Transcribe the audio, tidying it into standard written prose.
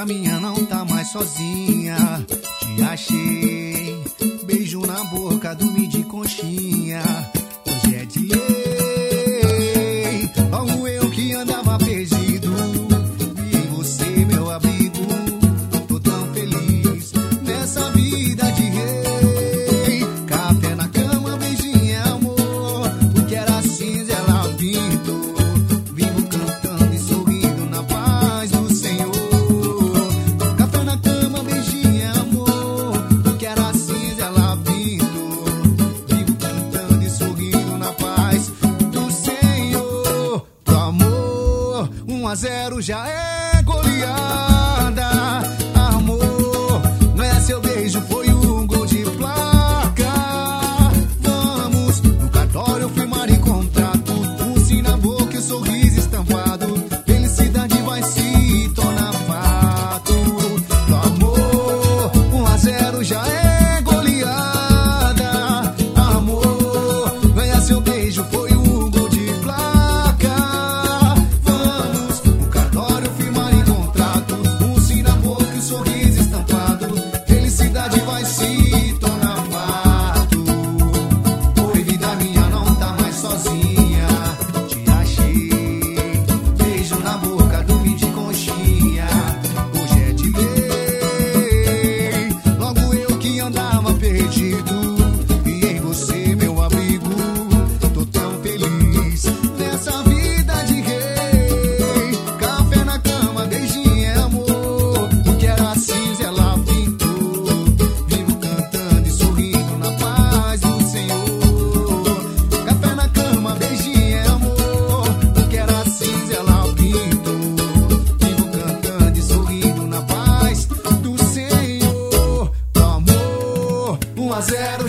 vida minha não tá mais sozinha. Te achei, beijo na boca, dormi de conchinha. Hoje é de lei, logo eu que andava perdido, vi em você meu abrigo. Tô tão feliz nessa vida de rei. Café na cama, beijinho é amor, o que era cinza ela pintou. Vivo cantando e sorrindo na paz do Senhor. Café na cama, beijinho é amor, o que era cinza ela pintou. Vivo cantando e sorrindo na paz do Senhor. Pro amor, 1-0 já é goleada. Amor, não é seu beijo, foi um gol de placa. Vamos no cartório firmar em contrato, um sim na boca e um sorriso estampado. Felicidade vai se tornar fato. Pro amor, 1-0 já é goleada. Amor, ganhar seu beijo foi um gol de placa. Vamos no cartório firmar em contrato, um sim na boca e um sorriso estampado. Felicidade vai se tornar fato. Oi, vida minha não tá mais sozinha. Te achei, beijo na boca, dormi de conchinha. Hoje é de lei, logo eu que andava perdido, e em você meu abrigo. Tô tão feliz nessa vida de rei. Café na cama, beijinho é amor, o que era cinza ela pintou. Vivo cantando e sorrindo na paz do Senhor. Café na cama, beijinho é amor, o que era cinza ela pintou. Vivo cantando e sorrindo na paz do Senhor. Pro amor, 1-0